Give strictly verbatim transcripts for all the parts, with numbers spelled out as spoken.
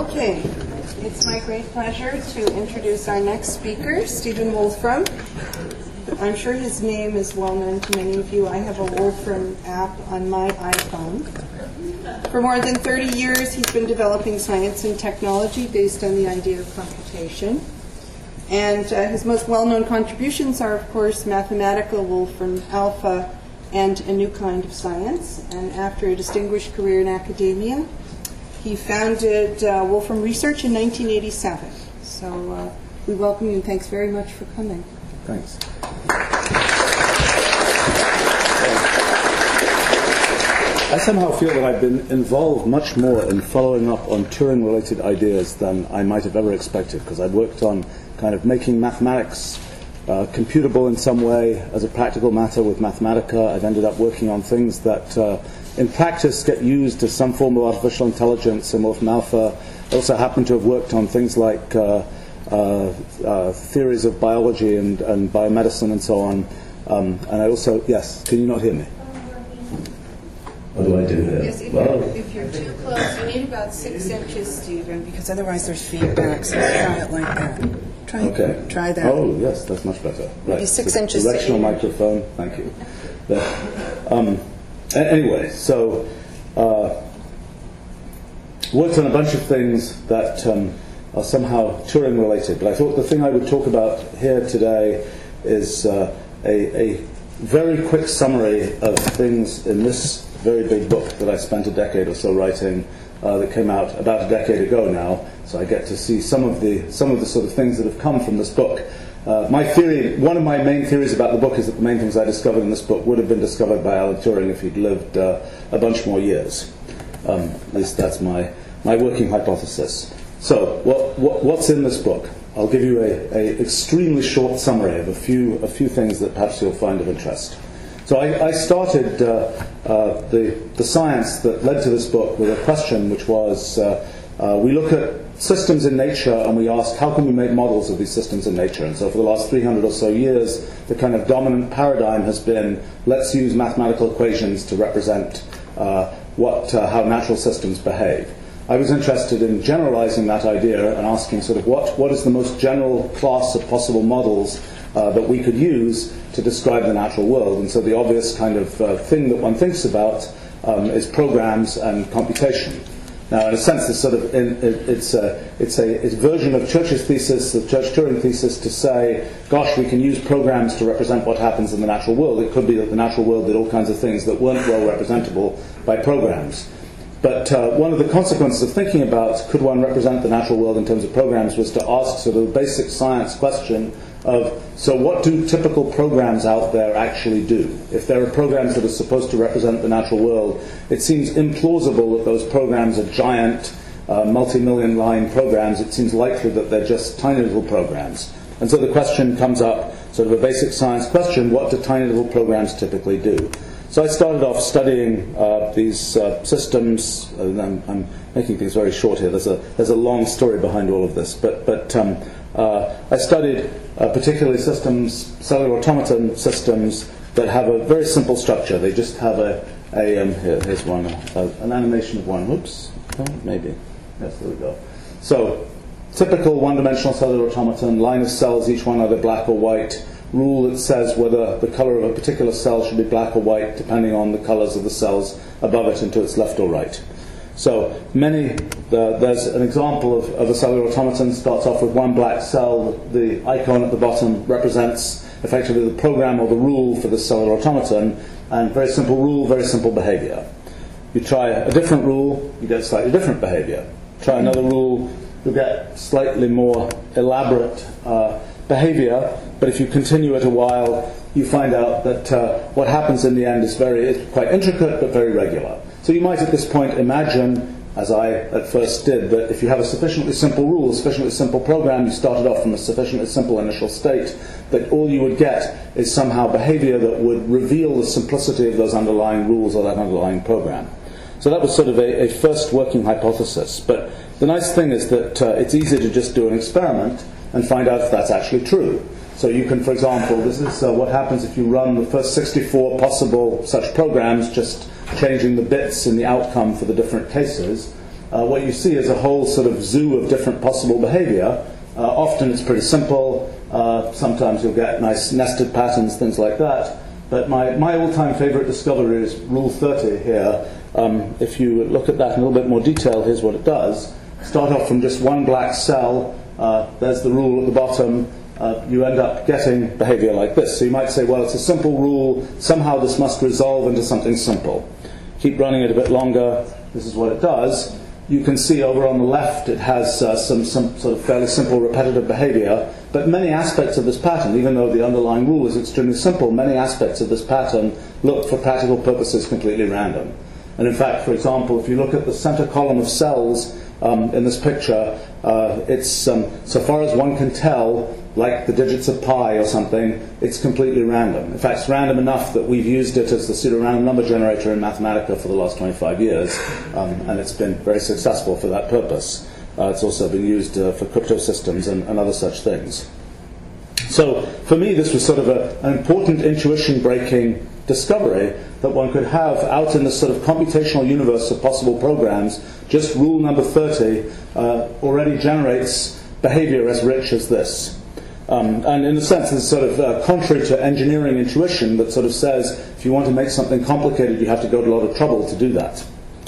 Okay, it's my great pleasure to introduce our next speaker, Stephen Wolfram. I'm sure his name is well known to many of you. I have a Wolfram app on my iPhone. For more than thirty years, he's been developing science and technology based on the idea of computation. And uh, his most well-known contributions are, of course, Mathematical Wolfram Alpha and A New Kind of Science. And after a distinguished career in academia, he founded uh, Wolfram Research in nineteen eighty-seven. So uh, we welcome you and thanks very much for coming. Thanks. I somehow feel that I've been involved much more in following up on Turing-related ideas than I might have ever expected, because I've worked on kind of making mathematics uh, computable in some way as a practical matter with Mathematica. I've ended up working on things that uh, in practice get used as some form of artificial intelligence in Wolfram Alpha. I also happen to have worked on things like uh, uh, uh, theories of biology and, and biomedicine and so on. Um, and I also, yes, can you not hear me? What do I do here? Yes, if, well, you're, if you're too close, you need about six inches, Stephen, because otherwise there's feedback. So try it like that. Try, okay. Try that. Oh, yes, that's much better. Right. Maybe six the inches. Directional microphone. Thank you. There. Um, anyway, so uh, worked on a bunch of things that um, are somehow Turing related. But I thought the thing I would talk about here today is uh, a, a very quick summary of things in this very big book that I spent a decade or so writing, uh, that came out about a decade ago now. So I get to see some of the some of the sort of things that have come from this book. Uh, my theory, one of my main theories about the book is that the main things I discovered in this book would have been discovered by Alan Turing if he'd lived uh, a bunch more years. Um, at least that's my my working hypothesis. So what, what what's in this book? I'll give you a, a extremely short summary of a few a few things that perhaps you'll find of interest. So I, I started uh, uh, the, the science that led to this book with a question, which was, uh, uh, we look at systems in nature and we ask, how can we make models of these systems in nature? And so for the last three hundred or so years, the kind of dominant paradigm has been, let's use mathematical equations to represent uh, what, uh, how natural systems behave. I was interested in generalizing that idea and asking sort of what, what is the most general class of possible models uh, that we could use to describe the natural world. And so the obvious kind of uh, thing that one thinks about um, is programs and computation. Now, in a sense, it's sort of in, it, it's a it's a it's a version of Church's thesis, the Church-Turing thesis, to say, gosh, we can use programs to represent what happens in the natural world. It could be that the natural world did all kinds of things that weren't well representable by programs. But uh, one of the consequences of thinking about could one represent the natural world in terms of programs was to ask sort of a basic science question of, so what do typical programs out there actually do? If there are programs that are supposed to represent the natural world, it seems implausible that those programs are giant, uh, multi-million line programs. It seems likely that they're just tiny little programs. And so the question comes up, sort of a basic science question, what do tiny little programs typically do? So I started off studying uh, these uh, systems, and I'm, I'm making things very short here. There's a there's a long story behind all of this, but but um, uh, I studied uh, particularly systems, cellular automaton systems that have a very simple structure. They just have a a um, here, here's one uh, an animation of one. Whoops, oh, maybe yes, there we go. So typical one-dimensional cellular automaton, line of cells, each one either black or white. Rule that says whether the color of a particular cell should be black or white depending on the colors of the cells above it and to its left or right. So many, uh, there's an example of, of a cellular automaton. Starts off with one black cell. The icon at the bottom represents effectively the program or the rule for the cellular automaton, and very simple rule, very simple behavior. You try a different rule, you get slightly different behavior. Try another rule, you'll get slightly more elaborate uh, behavior, but if you continue it a while, you find out that uh, what happens in the end is very it's quite intricate but very regular. So you might at this point imagine, as I at first did, that if you have a sufficiently simple rule, a sufficiently simple program, you started off from a sufficiently simple initial state, that all you would get is somehow behavior that would reveal the simplicity of those underlying rules or that underlying program. So that was sort of a, a first working hypothesis. But the nice thing is that uh, it's easy to just do an experiment and find out if that's actually true. So you can, for example, this is uh, what happens if you run the first sixty-four possible such programs, just changing the bits in the outcome for the different cases. uh, what you see is a whole sort of zoo of different possible behavior. Uh, often it's pretty simple. Uh, sometimes you'll get nice nested patterns, things like that. But my, my all-time favorite discovery is Rule thirty here. Um, if you look at that in a little bit more detail, here's what it does. Start off from just one black cell. Uh, there's the rule at the bottom. Uh, you end up getting behavior like this. So you might say, well, it's a simple rule. Somehow this must resolve into something simple. Keep running it a bit longer. This is what it does. You can see over on the left it has uh, some, some sort of fairly simple repetitive behavior. But many aspects of this pattern, even though the underlying rule is extremely simple, many aspects of this pattern look for practical purposes completely random. And in fact, for example, if you look at the center column of cells um, in this picture, uh, it's, um, so far as one can tell, like the digits of pi or something, it's completely random. In fact, it's random enough that we've used it as the pseudo-random number generator in Mathematica for the last twenty-five years, um, and it's been very successful for that purpose. Uh, it's also been used uh, for crypto systems and, and other such things. So, for me, this was sort of a, an important intuition-breaking discovery that one could have out in this sort of computational universe of possible programs. Just rule number thirty uh, already generates behavior as rich as this. Um, and in a sense, it's sort of uh, contrary to engineering intuition that sort of says if you want to make something complicated, you have to go to a lot of trouble to do that.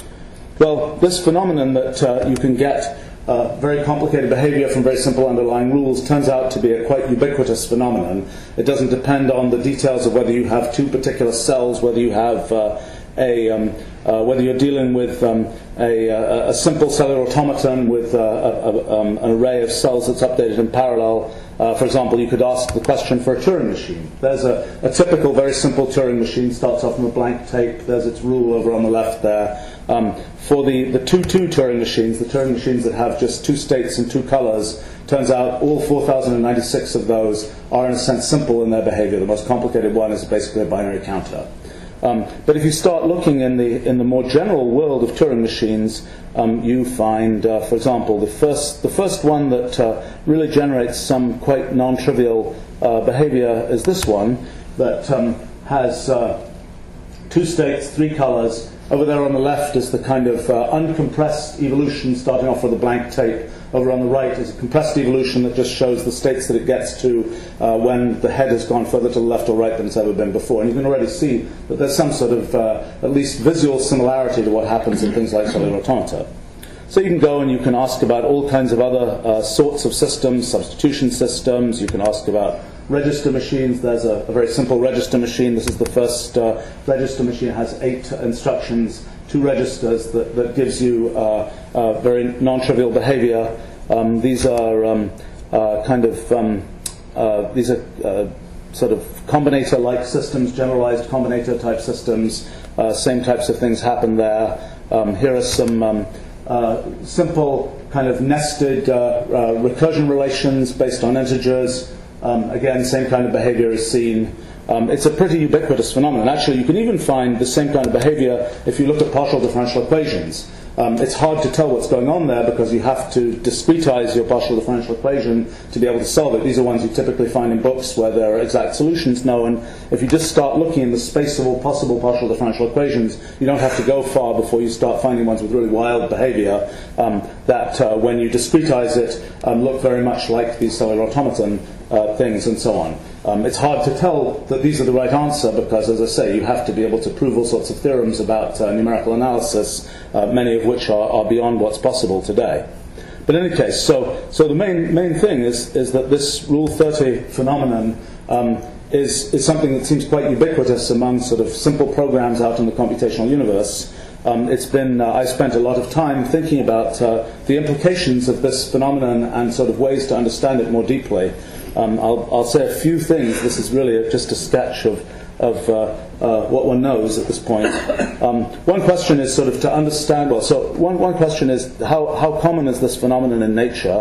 Well, this phenomenon that uh, you can get uh, very complicated behavior from very simple underlying rules turns out to be a quite ubiquitous phenomenon. It doesn't depend on the details of whether you have two particular cells, whether you have uh, a um, uh, whether you're dealing with um, a, a, a simple cellular automaton with uh, a, a, um, an array of cells that's updated in parallel. Uh, for example, you could ask the question for a Turing machine. There's a, a typical, very simple Turing machine, starts off from a blank tape. There's its rule over on the left there. Um, for the, the two two Turing machines, the Turing machines that have just two states and two colors, turns out all four thousand ninety-six of those are in a sense simple in their behavior. The most complicated one is basically a binary counter. Um, but if you start looking in the in the more general world of Turing machines, um, you find, uh, for example, the first the first one that uh, really generates some quite non-trivial uh, behavior is this one that um, has uh, two states, three colors. Over there on the left is the kind of uh, uncompressed evolution starting off with a blank tape. Over on the right is a compressed evolution that just shows the states that it gets to uh, when the head has gone further to the left or right than it's ever been before. And you can already see that there's some sort of uh, at least visual similarity to what happens in things like cellular automata. So you can go and you can ask about all kinds of other uh, sorts of systems, substitution systems. You can ask about register machines. There's a, a very simple register machine. This is the first uh, register machine. It has eight instructions, two registers that, that gives you uh, uh, very non-trivial behavior. Um, these are um, uh, kind of um, uh, these are uh, sort of combinator-like systems, generalized combinator-type systems. Uh, same types of things happen there. Um, here are some um, uh, simple kind of nested uh, uh, recursion relations based on integers. Um, again, same kind of behavior is seen. Um, it's a pretty ubiquitous phenomenon. Actually, you can even find the same kind of behavior if you look at partial differential equations. Um, it's hard to tell what's going on there because you have to discretize your partial differential equation to be able to solve it. These are ones you typically find in books where there are exact solutions known. If you just start looking in the space of all possible partial differential equations, you don't have to go far before you start finding ones with really wild behavior um, that, uh, when you discretize it, um, look very much like these cellular automaton uh, things and so on. Um, it's hard to tell that these are the right answer because, as I say, you have to be able to prove all sorts of theorems about uh, numerical analysis, uh, many of which are, are beyond what's possible today. But in any case, so so the main main thing is is that this Rule thirty phenomenon um, is is something that seems quite ubiquitous among sort of simple programs out in the computational universe. Um, it's been uh, I spent a lot of time thinking about uh, the implications of this phenomenon and sort of ways to understand it more deeply. Um, I'll, I'll say a few things. This is really just a sketch of, of uh, uh, what one knows at this point. Um, one question is sort of to understand, well, so one, one question is how, how common is this phenomenon in nature?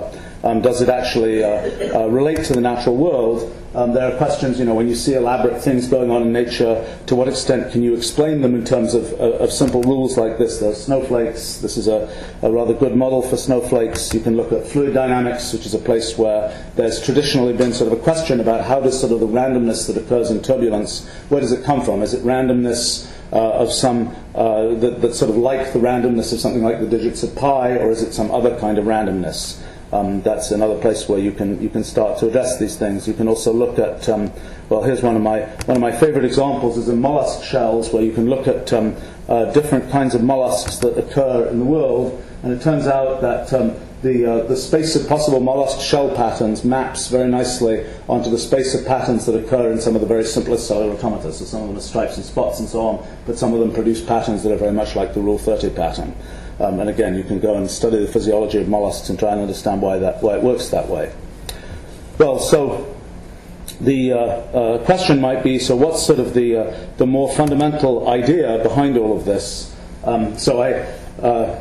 Um, does it actually uh, uh, relate to the natural world? Um, there are questions, you know, when you see elaborate things going on in nature, to what extent can you explain them in terms of, of, of simple rules like this? There are snowflakes. This is a, a rather good model for snowflakes. You can look at fluid dynamics, which is a place where there's traditionally been sort of a question about how does sort of the randomness that occurs in turbulence, where does it come from? Is it randomness uh, of some, uh, that, that's sort of like the randomness of something like the digits of pi, or is it some other kind of randomness? Um, that's another place where you can you can start to address these things. You can also look at um, well, here's one of my one of my favorite examples is in mollusk shells, where you can look at um, uh, different kinds of mollusks that occur in the world, and it turns out that um, the uh, the space of possible mollusk shell patterns maps very nicely onto the space of patterns that occur in some of the very simplest cellular automata. So some of them are stripes and spots and so on, but some of them produce patterns that are very much like the Rule thirty pattern. Um, and again, you can go and study the physiology of mollusks and try and understand why that why it works that way. Well, so the uh, uh, question might be: so what's sort of the uh, the more fundamental idea behind all of this? Um, so I uh,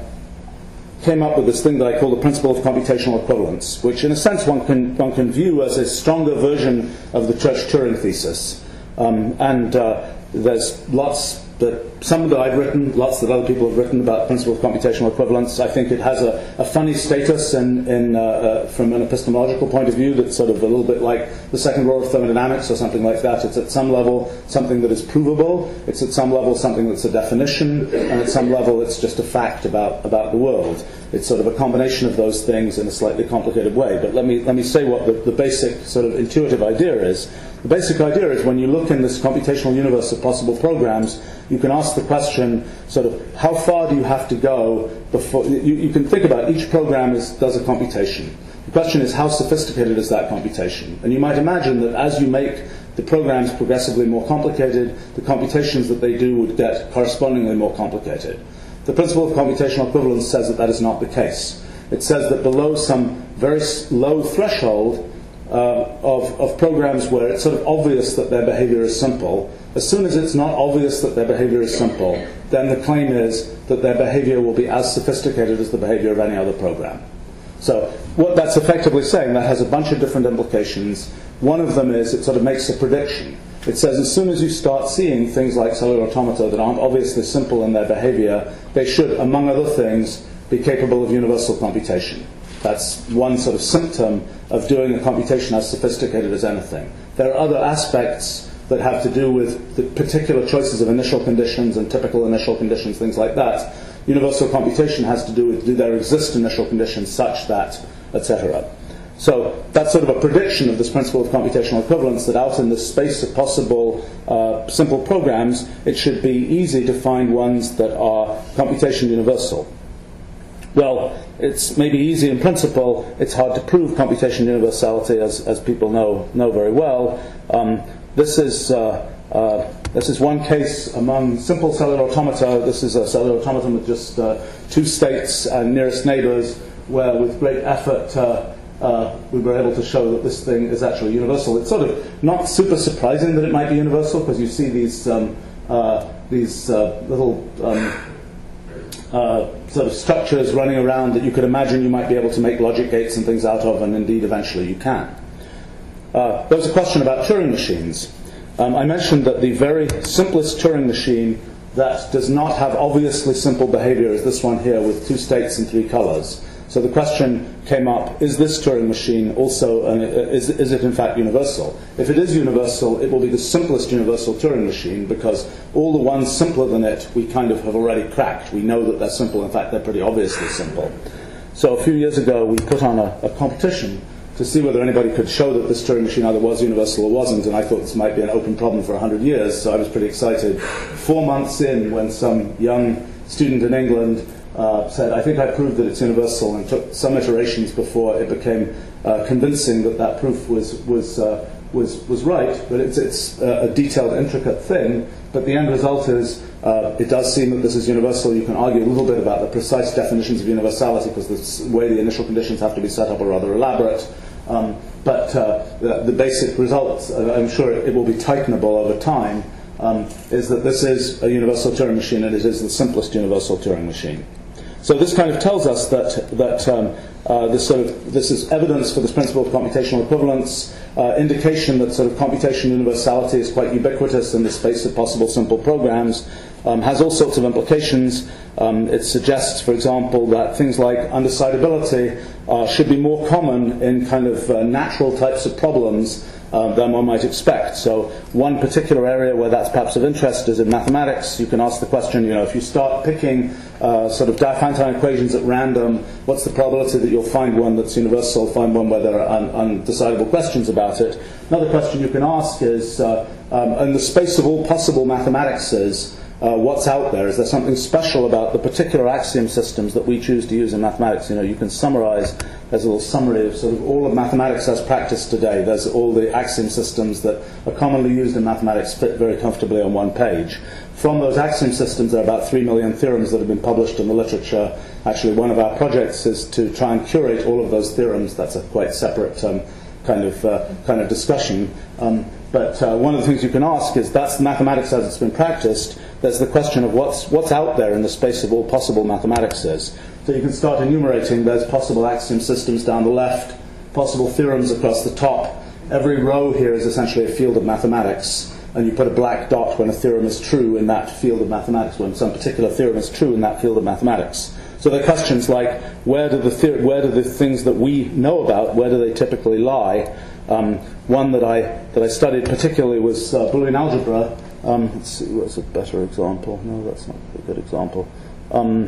came up with this thing that I call the principle of computational equivalence, which, in a sense, one can one can view as a stronger version of the Church-Turing thesis. Um, and uh, there's lots. That some that I've written, lots that other people have written about the principle of computational equivalence. I think it has a, a funny status in, in, uh, uh, from an epistemological point of view that's sort of a little bit like the second law of thermodynamics or something like that. It's at some level something that is provable, it's at some level something that's a definition, and at some level it's just a fact about, about the world. It's sort of a combination of those things in a slightly complicated way. But let me, let me say what the, the basic sort of intuitive idea is. The basic idea is when you look in this computational universe of possible programs, you can ask the question, sort of, how far do you have to go before... You, you can think about each program is, does a computation. The question is, how sophisticated is that computation? And you might imagine that as you make the programs progressively more complicated, the computations that they do would get correspondingly more complicated. The principle of computational equivalence says that that is not the case. It says that below some very low threshold Uh, of, of programs where it's sort of obvious that their behavior is simple, as soon as it's not obvious that their behavior is simple, then the claim is that their behavior will be as sophisticated as the behavior of any other program. So what that's effectively saying, that has a bunch of different implications. One of them is it sort of makes a prediction. It says as soon as you start seeing things like cellular automata that aren't obviously simple in their behavior, they should, among other things, be capable of universal computation. That's one sort of symptom of doing a computation as sophisticated as anything. There are other aspects that have to do with the particular choices of initial conditions and typical initial conditions, things like that. Universal computation has to do with, do there exist initial conditions such that, et cetera. So that's sort of a prediction of this principle of computational equivalence, that out in the space of possible uh, simple programs, it should be easy to find ones that are computation universal. Well, it's maybe easy in principle. It's hard to prove computation universality, as, as people know know very well. Um, this is uh, uh, this is one case among simple cellular automata. This is a cellular automaton with just uh, two states and nearest neighbors, where with great effort uh, uh, we were able to show that this thing is actually universal. It's sort of not super surprising that it might be universal, because you see these um, uh, these uh, little um, Uh, sort of structures running around that you could imagine you might be able to make logic gates and things out of, and indeed eventually you can. Uh, there was a question about Turing machines. Um, I mentioned that the very simplest Turing machine that does not have obviously simple behavior is this one here with two states and three colors. So the question came up, is this Turing machine also, an, is, is it in fact universal? If it is universal, it will be the simplest universal Turing machine, because all the ones simpler than it we kind of have already cracked. We know that they're simple. In fact, they're pretty obviously simple. So a few years ago, we put on a, a competition to see whether anybody could show that this Turing machine either was universal or wasn't, and I thought this might be an open problem for one hundred years, so I was pretty excited. Four months in, when some young student in England Uh, said, I think I proved that it's universal, and took some iterations before it became uh, convincing that that proof was was uh, was was right. But it's it's uh, a detailed, intricate thing. But the end result is uh, it does seem that this is universal. You can argue a little bit about the precise definitions of universality, because the way the initial conditions have to be set up are rather elaborate. Um, but uh, the, the basic results, uh, I'm sure it will be tightenable over time, um, is that this is a universal Turing machine, and it is the simplest universal Turing machine. So this kind of tells us that that um, uh, this sort of this is evidence for this principle of computational equivalence, uh, indication that sort of computation universality is quite ubiquitous in the space of possible simple programs, um, has all sorts of implications. Um, it suggests, for example, that things like undecidability uh, should be more common in kind of uh, natural types of problems Uh, than one might expect. So one particular area where that's perhaps of interest is in mathematics. You can ask the question, you know, if you start picking uh, sort of Diophantine equations at random, what's the probability that you'll find one that's universal, find one where there are un- undecidable questions about it? Another question you can ask is, uh, um, in the space of all possible mathematics is, Uh, what's out there? Is there something special about the particular axiom systems that we choose to use in mathematics? You know, you can summarize, there's a little summary of sort of all of mathematics as practiced today. There's all the axiom systems that are commonly used in mathematics fit very comfortably on one page. From those axiom systems, there are about three million theorems that have been published in the literature. Actually, one of our projects is to try and curate all of those theorems. That's a quite separate um, kind of uh, kind of discussion. Um, But uh, one of the things you can ask is, that's mathematics as it's been practiced. There's the question of what's what's out there in the space of all possible mathematics is. So you can start enumerating. There's possible axiom systems down the left, possible theorems across the top. Every row here is essentially a field of mathematics, and you put a black dot when a theorem is true in that field of mathematics, when some particular theorem is true in that field of mathematics. So there are questions like, where do the theor- where do the things that we know about, where do they typically lie? Um, one that I that I studied particularly was uh, Boolean algebra. Um, let's see, what's a better example? No, that's not a good example. Um,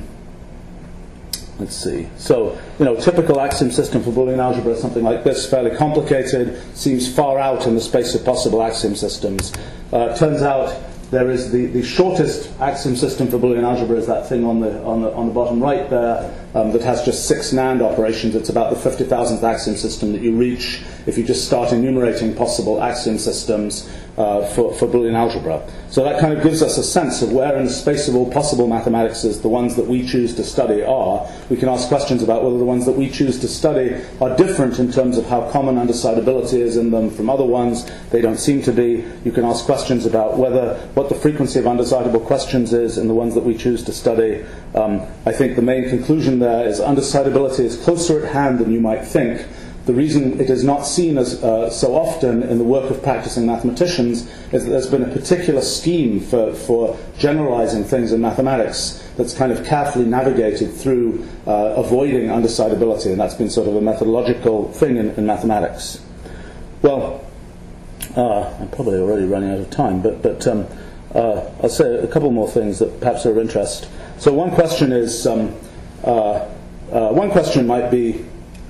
let's see. So, you know, typical axiom system for Boolean algebra is something like this, fairly complicated, seems far out in the space of possible axiom systems. Uh, it turns out there is the, the shortest axiom system for Boolean algebra is that thing on the on the on the bottom right there, um, that has just six NAND operations. It's about the fifty thousandth axiom system that you reach if you just start enumerating possible axiom systems uh, for, for Boolean algebra. So that kind of gives us a sense of where in the space of all possible mathematics is the ones that we choose to study are. We can ask questions about whether the ones that we choose to study are different in terms of how common undecidability is in them from other ones. They don't seem to be. You can ask questions about whether what the frequency of undecidable questions is in the ones that we choose to study. Um, I think the main conclusion there is undecidability is closer at hand than you might think. The reason it is not seen as uh, so often in the work of practicing mathematicians is that there's been a particular scheme for, for generalizing things in mathematics that's kind of carefully navigated through uh, avoiding undecidability, and that's been sort of a methodological thing in, in mathematics. Well, uh, I'm probably already running out of time, but, but um, uh, I'll say a couple more things that perhaps are of interest. So one question is, um, uh, uh, one question might be,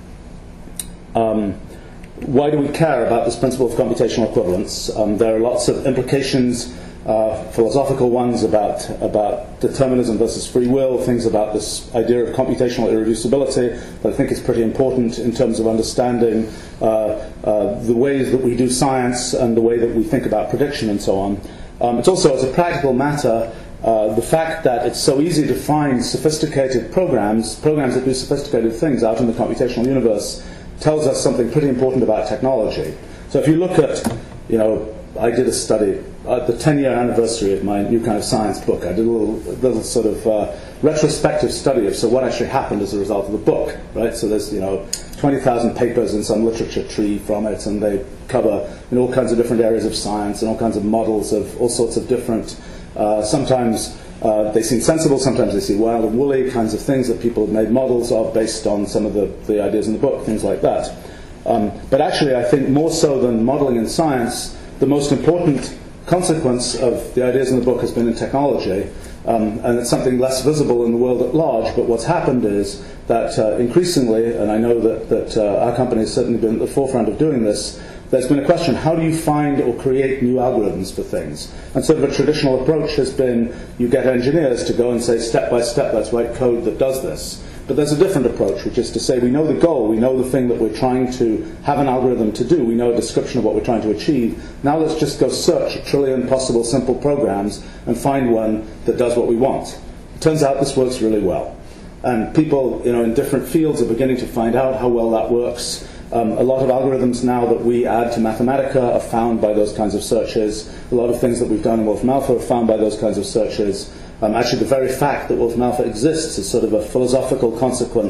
Um, why do we care about this principle of computational equivalence? Um, there are lots of implications, uh, philosophical ones about about determinism versus free will, things about this idea of computational irreducibility that I think is pretty important in terms of understanding uh, uh, the ways that we do science and the way that we think about prediction and so on. Um, it's also, as a practical matter, uh, the fact that it's so easy to find sophisticated programs, programs that do sophisticated things out in the computational universe, tells us something pretty important about technology. So if you look at, you know, I did a study at the ten-year anniversary of my New Kind of Science book. I did a little, little sort of uh, retrospective study of so what actually happened as a result of the book, right? So there's, you know, twenty thousand papers in some literature tree from it, and they cover in all kinds of different areas of science and all kinds of models of all sorts of different, uh, sometimes Uh, they seem sensible, sometimes they seem wild and woolly, kinds of things that people have made models of based on some of the, the ideas in the book, things like that. Um, but actually, I think more so than modeling in science, the most important consequence of the ideas in the book has been in technology, um, and it's something less visible in the world at large, but what's happened is that uh, increasingly, and I know that, that uh, our company has certainly been at the forefront of doing this, there's been a question, how do you find or create new algorithms for things? And sort of a traditional approach has been, you get engineers to go and say, step by step, let's write code that does this. But there's a different approach, which is to say, we know the goal, we know the thing that we're trying to have an algorithm to do, we know a description of what we're trying to achieve. Now let's just go search a trillion possible simple programs and find one that does what we want. It turns out this works really well. And people, you know, in different fields are beginning to find out how well that works. Um, a lot of algorithms now that we add to Mathematica are found by those kinds of searches. A lot of things that we've done in Wolfram Alpha are found by those kinds of searches. Um, actually, the very fact that Wolfram Alpha exists is sort of a philosophical consequence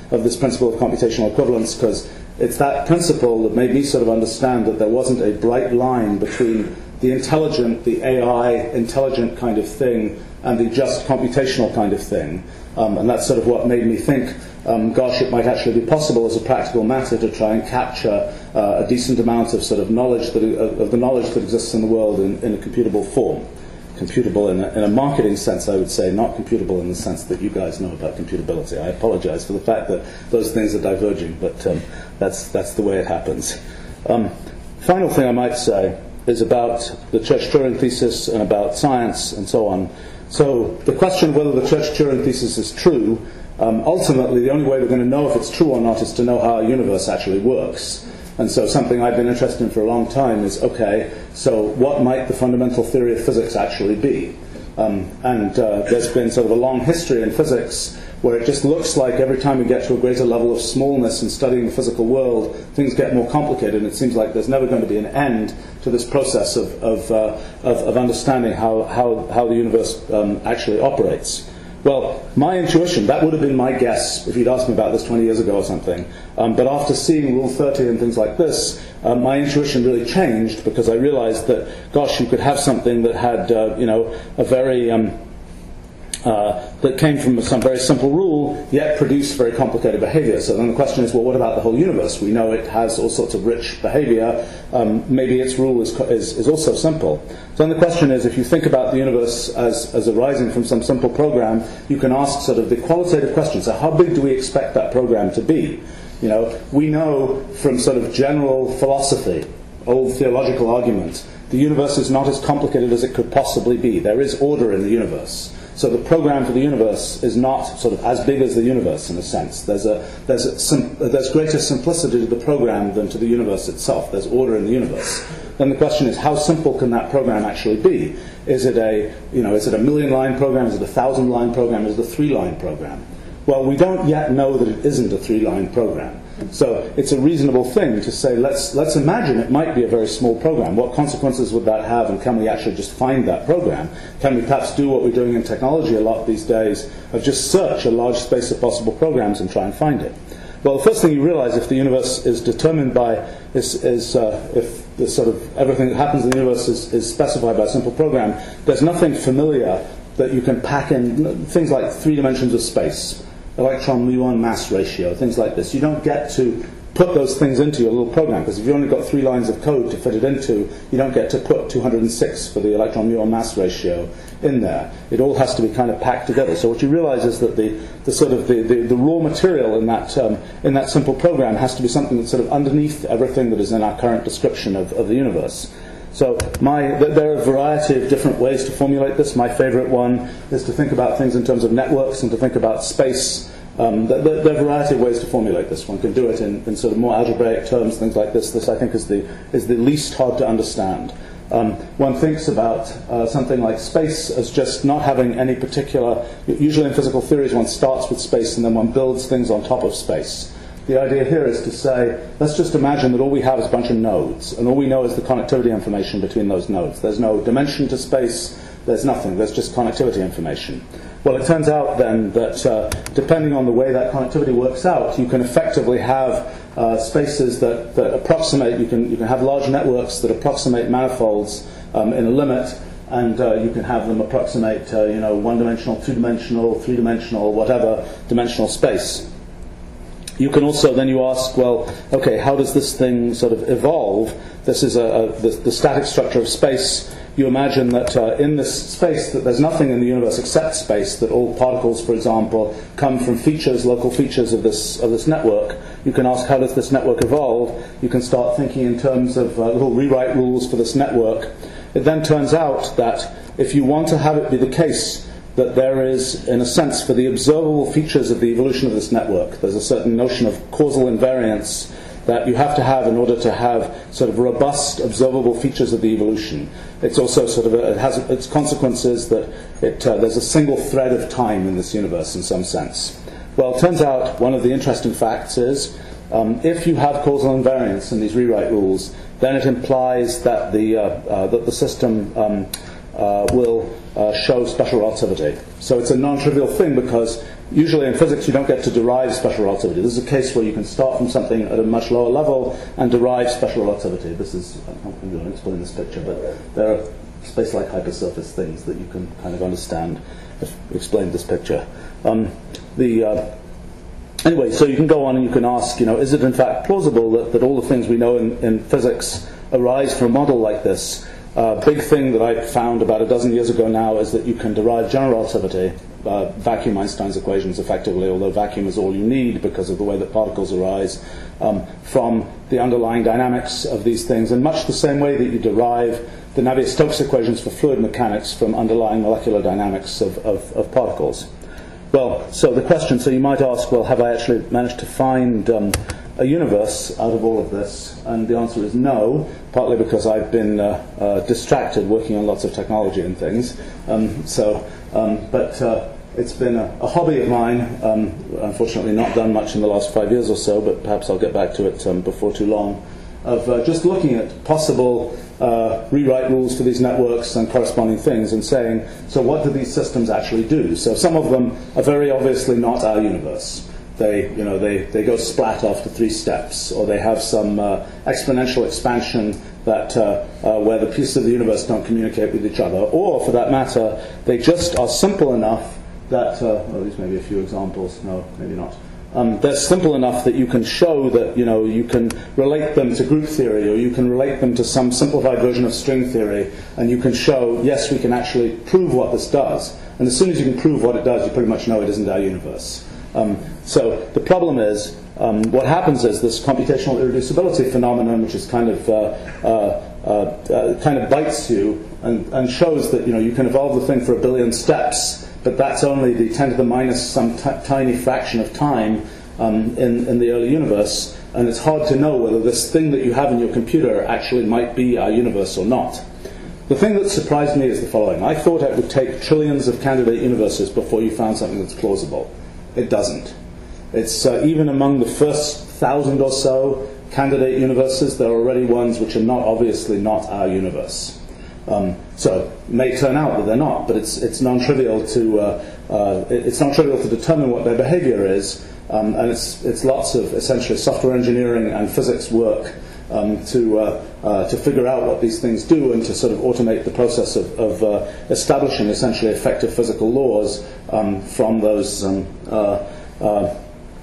of this principle of computational equivalence, because it's that principle that made me sort of understand that there wasn't a bright line between the intelligent, the A I intelligent kind of thing, and the just computational kind of thing. Um, and that's sort of what made me think, um, gosh, it might actually be possible as a practical matter to try and capture uh, a decent amount of sort of knowledge, that, uh, of the knowledge that exists in the world in, in a computable form. Computable in a, in a marketing sense, I would say, not computable in the sense that you guys know about computability. I apologize for the fact that those things are diverging, but um, that's, that's the way it happens. Um, final thing I might say is about the Church-Turing thesis and about science and so on. So the question of whether the Church-Turing thesis is true, um, ultimately the only way we're going to know if it's true or not is to know how our universe actually works. And so something I've been interested in for a long time is, okay, so what might the fundamental theory of physics actually be? Um, and uh, there's been sort of a long history in physics where it just looks like every time we get to a greater level of smallness in studying the physical world, things get more complicated, and it seems like there's never going to be an end to this process of, of, uh, of, of understanding how, how, how the universe um, actually operates. Well, my intuition, that would have been my guess if you'd asked me about this twenty years ago or something. Um, but after seeing Rule thirty and things like this, um, my intuition really changed, because I realized that, gosh, you could have something that had, uh, you know, a very... Um, Uh, that came from some very simple rule, yet produced very complicated behavior. So then the question is, well, what about the whole universe? We know it has all sorts of rich behavior. Um, maybe its rule is, is, is also simple. So then the question is, if you think about the universe as, as arising from some simple program, you can ask sort of the qualitative question. So how big do we expect that program to be? You know, we know from sort of general philosophy, old theological argument, the universe is not as complicated as it could possibly be. There is order in the universe. So the program for the universe is not sort of as big as the universe in a sense. There's a there's a sim, there's greater simplicity to the program than to the universe itself. There's order in the universe. Then the question is, how simple can that program actually be? Is it a you know is it a million line program? Is it a thousand line program? Is it a three line program? Well, we don't yet know that it isn't a three line program. So it's a reasonable thing to say, let's let's imagine it might be a very small program. What consequences would that have, and can we actually just find that program? Can we perhaps do what we're doing in technology a lot these days, of just search a large space of possible programs and try and find it? Well, the first thing you realize, if the universe is determined by, is, is uh, if the sort of everything that happens in the universe is, is specified by a simple program, there's nothing familiar that you can pack in, things like three dimensions of space, electron-muon mass ratio, things like this. You don't get to put those things into your little program, because if you've only got three lines of code to fit it into, you don't get to put two hundred six for the electron-muon mass ratio in there. It all has to be kind of packed together. So what you realize is that the, the sort of the, the, the raw material in that um, in that simple program has to be something that's sort of underneath everything that is in our current description of, of the universe. So my, there are a variety of different ways to formulate this. My favorite one is to think about things in terms of networks and to think about space. Um, there, there are a variety of ways to formulate this. One can do it in, in sort of more algebraic terms, things like this. This, I think, is the, is the least hard to understand. Um, one thinks about uh, something like space as just not having any particular... Usually in physical theories one starts with space and then one builds things on top of space. The idea here is to say, let's just imagine that all we have is a bunch of nodes, and all we know is the connectivity information between those nodes. There's no dimension to space, there's nothing, there's just connectivity information. Well, it turns out then that uh, depending on the way that connectivity works out, you can effectively have uh, spaces that, that approximate, you can, you can have large networks that approximate manifolds um, in a limit, and uh, you can have them approximate uh, you know, one-dimensional, two-dimensional, three-dimensional, whatever dimensional space. You can also, then you ask, well, okay, how does this thing sort of evolve? This is a, a, the, the static structure of space. You imagine that uh, in this space, that there's nothing in the universe except space, that all particles, for example, come from features, local features of this, of this network. You can ask, how does this network evolve? You can start thinking in terms of uh, little rewrite rules for this network. It then turns out that if you want to have it be the case that there is, in a sense, for the observable features of the evolution of this network, there's a certain notion of causal invariance that you have to have in order to have sort of robust observable features of the evolution. It's also sort of, a, it has its consequences that it, uh, there's a single thread of time in this universe in some sense. Well, it turns out one of the interesting facts is um, if you have causal invariance in these rewrite rules, then it implies that the, uh, uh, that the system um, uh, will Uh, show special relativity. So it's a non-trivial thing, because usually in physics you don't get to derive special relativity. This is a case where you can start from something at a much lower level and derive special relativity. This is, I'm not going to explain this picture, but there are space-like hypersurface things that you can kind of understand. I've explained this picture. Um, the uh, Anyway, so you can go on and you can ask, you know, is it in fact plausible that, that all the things we know in, in physics arise from a model like this? A uh, big thing that I found about a dozen years ago now is that you can derive general relativity, uh, vacuum Einstein's equations effectively, although vacuum is all you need because of the way that particles arise, um, from the underlying dynamics of these things, in much the same way that you derive the Navier-Stokes equations for fluid mechanics from underlying molecular dynamics of, of, of particles. Well, so the question, so you might ask, well, have I actually managed to find um, a universe out of all of this? And the answer is no, partly because I've been uh, uh, distracted working on lots of technology and things. Um, so, um, but uh, it's been a, a hobby of mine, um, unfortunately not done much in the last five years or so, but perhaps I'll get back to it um, before too long, of uh, just looking at possible Uh, rewrite rules for these networks and corresponding things and saying, so what do these systems actually do? So some of them are very obviously not our universe. They, you know, they, they go splat after three steps, or they have some uh, exponential expansion that uh, uh, where the pieces of the universe don't communicate with each other, or for that matter, they just are simple enough that, uh, well, these may be a few examples, no, maybe not. Um, they're simple enough that you can show that, you know, you can relate them to group theory, or you can relate them to some simplified version of string theory, and you can show, yes, we can actually prove what this does. And as soon as you can prove what it does, you pretty much know it isn't our universe. Um, so the problem is, um, what happens is this computational irreducibility phenomenon, which is kind of uh, uh, uh, uh, kind of bites you and, and shows that, you know, you can evolve the thing for a billion steps, but that's only the ten to the minus some t- tiny fraction of time um, in, in the early universe, and it's hard to know whether this thing that you have in your computer actually might be our universe or not. The thing that surprised me is the following. I thought it would take trillions of candidate universes before you found something that's plausible. It doesn't. It's uh, even among the first thousand or so candidate universes, there are already ones which are not obviously not our universe. Um, so it may turn out that they're not, but it's it's non-trivial to uh, uh, it's non-trivial to determine what their behavior is, um, and it's it's lots of essentially software engineering and physics work um, to uh, uh, to figure out what these things do and to sort of automate the process of, of uh, establishing essentially effective physical laws um, from those um, uh, uh,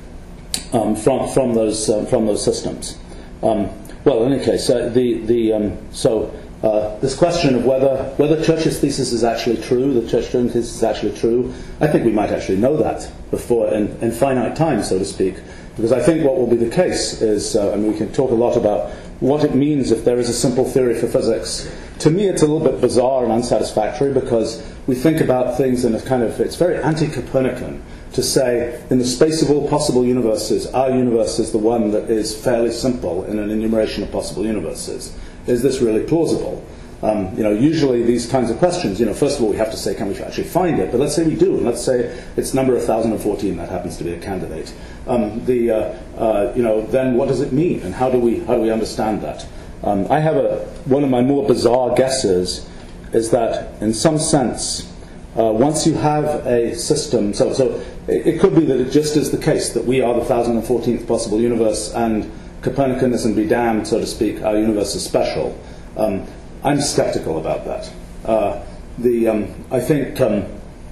um, from from those um, from those systems. Um, well, in any case, uh, the the um, so. Uh, this question of whether whether Church's thesis is actually true, the Church-Turing thesis is actually true, I think we might actually know that before in, in finite time, so to speak, because I think what will be the case is, uh, I mean, we can talk a lot about what it means if there is a simple theory for physics. To me, it's a little bit bizarre and unsatisfactory because we think about things in a kind of, it's very anti-Copernican to say, in the space of all possible universes, our universe is the one that is fairly simple in an enumeration of possible universes. Is this really plausible? Um, you know, usually these kinds of questions, you know, first of all, we have to say, can we actually find it? But let's say we do, and let's say it's number one thousand fourteen, that happens to be a candidate. Um, the, uh, uh, you know, then what does it mean, and how do we how do we understand that? Um, I have a one of my more bizarre guesses is that, in some sense, uh, once you have a system, so so it, it could be that it just is the case that we are the one thousand fourteenth possible universe, and Copernicanism be damned, so to speak, our universe is special. Um, I'm skeptical about that. Uh, the um, I think um,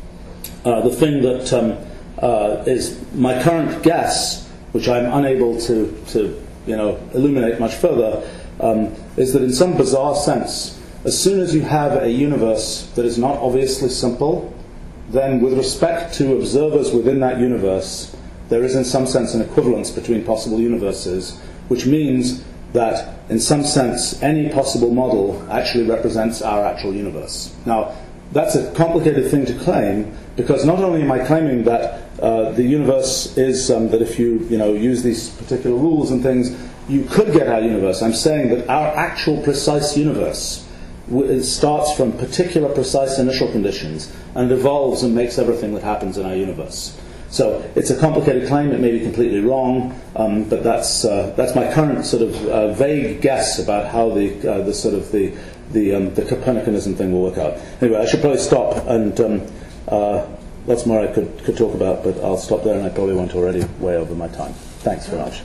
uh, the thing that um, uh, is my current guess, which I'm unable to, to you know illuminate much further, um, is that in some bizarre sense, as soon as you have a universe that is not obviously simple, then with respect to observers within that universe, there is in some sense an equivalence between possible universes, which means that in some sense any possible model actually represents our actual universe. Now, that's a complicated thing to claim, because not only am I claiming that uh, the universe is, um, that if you, you know, use these particular rules and things, you could get our universe. I'm saying that our actual precise universe it starts from particular precise initial conditions and evolves and makes everything that happens in our universe. So it's a complicated claim. It may be completely wrong, um, but that's uh, that's my current sort of uh, vague guess about how the uh, the sort of the the, um, the Copernicanism thing will work out. Anyway, I should probably stop and um, uh, lots more I could, could talk about, but I'll stop there, and I probably went already way over my time. Thanks very much.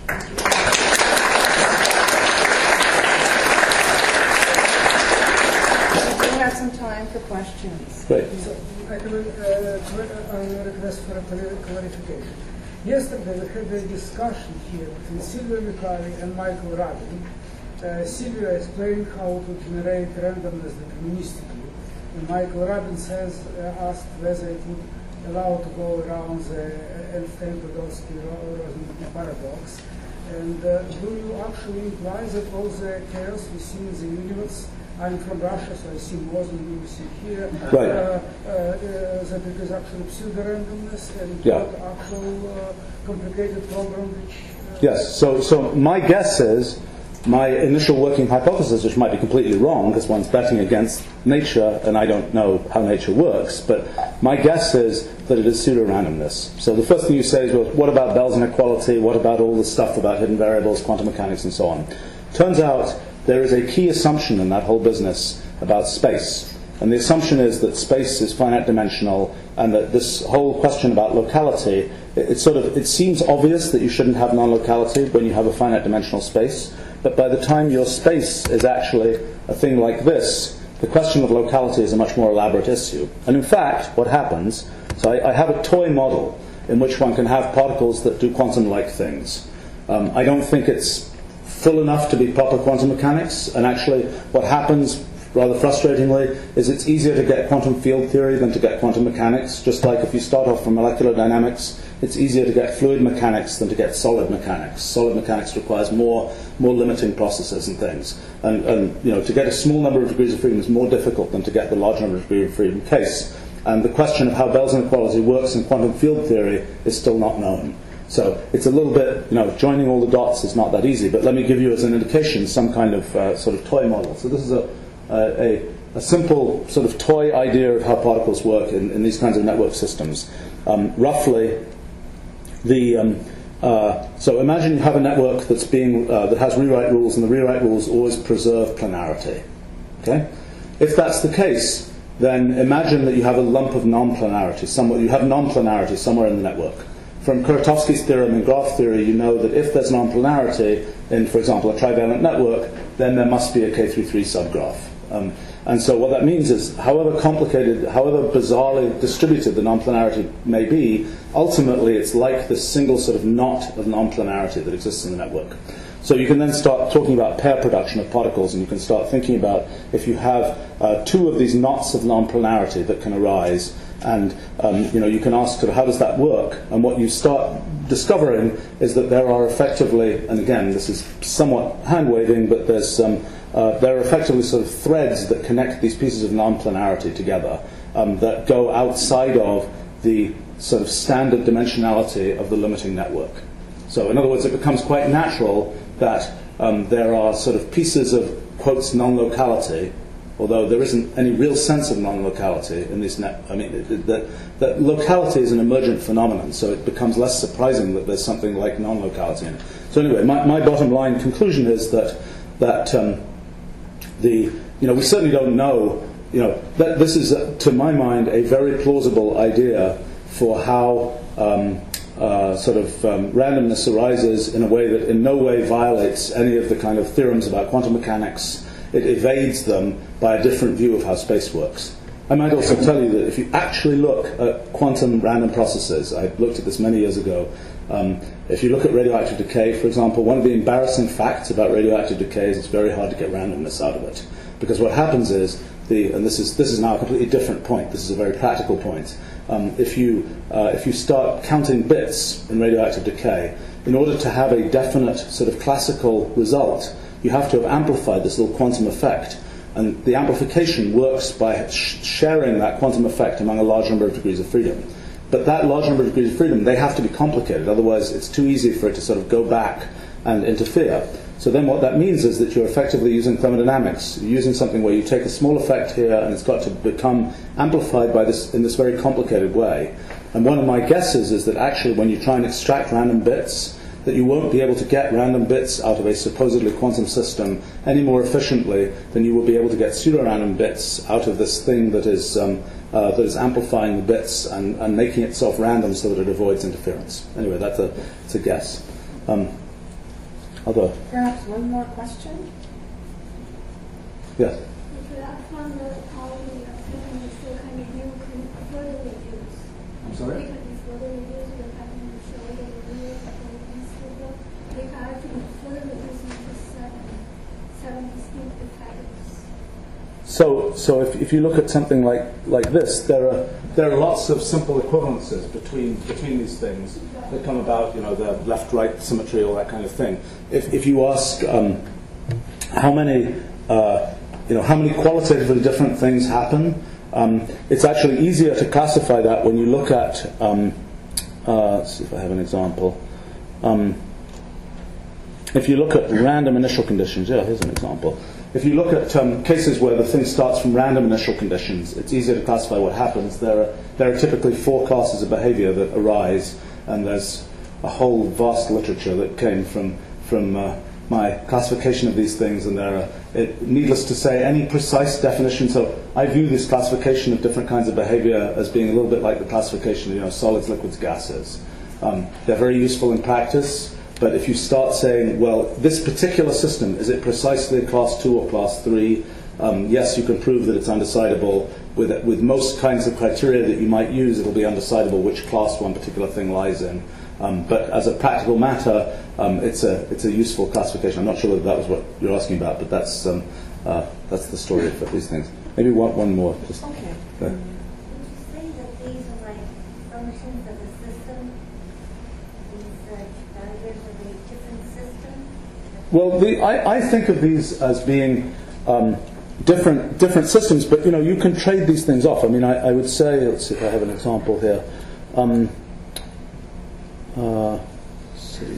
We have some time for questions. Great. So I have a, uh, a request for a clarification. Yesterday we had a discussion here between Silvia Mikali and Michael Rabin. Uh, Silvia explained how to generate randomness deterministically, and Michael Rabin says uh, asked whether it would allow to go around the Einstein-Podolsky-Rosen paradox. And uh, do you actually imply that all the chaos we see in the universe? I'm from Russia, so I see more than you see here. Right. Uh, uh, uh, that it is actually pseudo-randomness and Yeah. not actual uh, complicated program which... Uh, Yes, so, so my guess is, my initial working hypothesis, which might be completely wrong, because one's betting against nature, and I don't know how nature works, but my guess is that it is pseudo-randomness. So the first thing you say is, well, what about Bell's inequality? What about all the stuff about hidden variables, quantum mechanics, and so on? Turns out there is a key assumption in that whole business about space. And the assumption is that space is finite dimensional, and that this whole question about locality, it, it sort of, it seems obvious that you shouldn't have non-locality when you have a finite dimensional space. But by the time your space is actually a thing like this, the question of locality is a much more elaborate issue. And in fact, what happens, so I, I have a toy model in which one can have particles that do quantum-like things. Um, I don't think it's full enough to be proper quantum mechanics, and actually what happens, rather frustratingly, is it's easier to get quantum field theory than to get quantum mechanics. Just like if you start off from molecular dynamics, it's easier to get fluid mechanics than to get solid mechanics. Solid mechanics requires more more limiting processes and things. And, and you know, to get a small number of degrees of freedom is more difficult than to get the large number of degrees of freedom case. And the question of how Bell's inequality works in quantum field theory is still not known. So it's a little bit, you know, joining all the dots is not that easy. But let me give you as an indication some kind of uh, sort of toy model. So this is a a, a simple sort of toy idea of how particles work in, in these kinds of network systems. Um, roughly, the um, uh, so imagine you have a network that's being uh, that has rewrite rules, and the rewrite rules always preserve planarity. Okay, if that's the case, then imagine that you have a lump of non-planarity somewhere. You have non-planarity somewhere in the network. From Kuratowski's theorem in graph theory, you know that if there's non-planarity in, for example, a trivalent network, then there must be a K three three subgraph. Um, and so what that means is, however complicated, however bizarrely distributed the non-planarity may be, ultimately it's like this single sort of knot of non-planarity that exists in the network. So you can then start talking about pair production of particles, and you can start thinking about if you have uh, two of these knots of non-planarity that can arise, and um, you know, you can ask sort of how does that work? And what you start discovering is that there are effectively, and again this is somewhat hand-waving, but there's um, uh, there are effectively sort of threads that connect these pieces of non-planarity together um, that go outside of the sort of standard dimensionality of the limiting network. So in other words, it becomes quite natural that um, there are sort of pieces of, quotes, non-locality, although there isn't any real sense of non-locality in this net. I mean, it, it, that, that locality is an emergent phenomenon, so it becomes less surprising that there's something like non-locality in it. So anyway, my, my bottom line conclusion is that that um, the you know we certainly don't know. You know that this is, uh, to my mind, a very plausible idea for how um, uh, sort of um, randomness arises in a way that in no way violates any of the kind of theorems about quantum mechanics. It evades them by a different view of how space works. I might also tell you that if you actually look at quantum random processes, I looked at this many years ago, um, if you look at radioactive decay, for example, one of the embarrassing facts about radioactive decay is it's very hard to get randomness out of it. Because what happens is, the, and this is, this is now a completely different point, this is a very practical point, um, if, you, uh, if you start counting bits in radioactive decay, in order to have a definite sort of classical result, you have to have amplified this little quantum effect. And the amplification works by sh- sharing that quantum effect among a large number of degrees of freedom. But that large number of degrees of freedom, they have to be complicated. Otherwise, it's too easy for it to sort of go back and interfere. So then what that means is that you're effectively using thermodynamics. You're using something where you take a small effect here and it's got to become amplified by this in this very complicated way. And one of my guesses is that actually when you try and extract random bits, that you won't be able to get random bits out of a supposedly quantum system any more efficiently than you will be able to get pseudo-random bits out of this thing that is um, uh, that is amplifying the bits and, and making itself random so that it avoids interference. Anyway, that's a, it's a guess. Um, other? Perhaps one more question? Yes? I'm sorry? So, so if, if you look at something like, like this, there are there are lots of simple equivalences between between these things that come about. You know, the left-right symmetry, all that kind of thing. If if you ask um, how many uh, you know how many qualitatively different things happen, um, it's actually easier to classify that when you look at. Um, uh, let's see if I have an example. Um, if you look at random initial conditions, yeah, here's an example. If you look at um, cases where the thing starts from random initial conditions, it's easier to classify what happens. There are, there are typically four classes of behavior that arise, and there's a whole vast literature that came from, from uh, my classification of these things, and there are, it, needless to say, any precise definition. So I view this classification of different kinds of behavior as being a little bit like the classification of you know, solids, liquids, gases. Um, they're very useful in practice. But if you start saying, well, this particular system, is it precisely class two or class three? Um, yes, you can prove that it's undecidable. With, with most kinds of criteria that you might use, it'll be undecidable which class one particular thing lies in. Um, but as a practical matter, um, it's a it's a useful classification. I'm not sure whether that was what you're asking about, but that's um, uh, that's the story of these things. Maybe one one more. Just, okay. Uh, Would you say that these are like functions of the system? These uh, values of a different system? Well, the, I, I think of these as being um, different different systems, but you know you can trade these things off. I mean, I, I would say, let's see if I have an example here. Um, uh, let's see.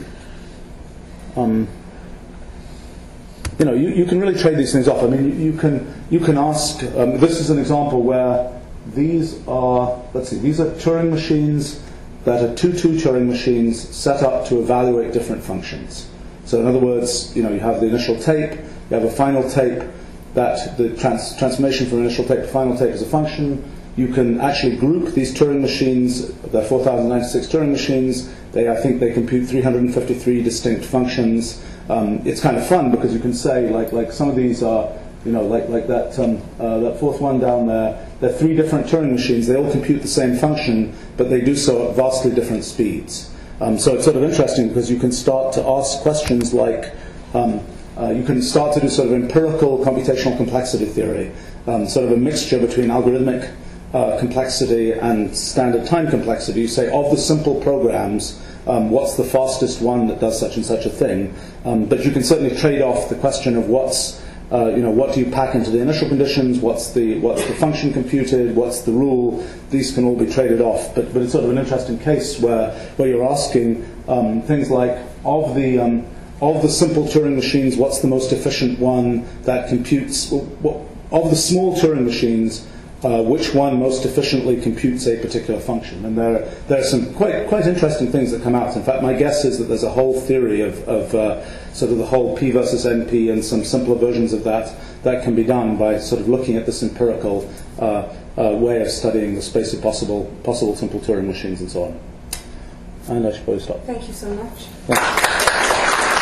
Um, you know, you, you can really trade these things off. I mean, you, you can you can ask. Um, this is an example where these are. Let's see. These are Turing machines that are two two Turing machines set up to evaluate different functions. So in other words, you know, you have the initial tape, you have a final tape, that the trans- transformation from initial tape to final tape is a function. You can actually group these Turing machines, the four thousand ninety-six Turing machines. They, I think they compute three hundred fifty-three distinct functions. Um, it's kind of fun because you can say, like, like some of these are, you know, like, like that, um, uh, that fourth one down there, they're three different Turing machines. They all compute the same function, but they do so at vastly different speeds. Um, so it's sort of interesting because you can start to ask questions like, um, uh, you can start to do sort of empirical computational complexity theory, um, sort of a mixture between algorithmic uh, complexity and standard time complexity. You say, of the simple programs, um, what's the fastest one that does such and such a thing? Um, but you can certainly trade off the question of what's Uh, you know, what do you pack into the initial conditions? What's the what's the function computed? What's the rule? These can all be traded off. But but it's sort of an interesting case where where you're asking um, things like of the um, of the simple Turing machines, what's the most efficient one that computes? Well, what, of the small Turing machines, uh, which one most efficiently computes a particular function? And there there are some quite quite interesting things that come out. In fact, my guess is that there's a whole theory of of uh, sort of the whole P versus N P and some simpler versions of that that can be done by sort of looking at this empirical uh, uh, way of studying the space of possible possible simple Turing machines and so on. And I should probably stop. Thank you so much. Thanks.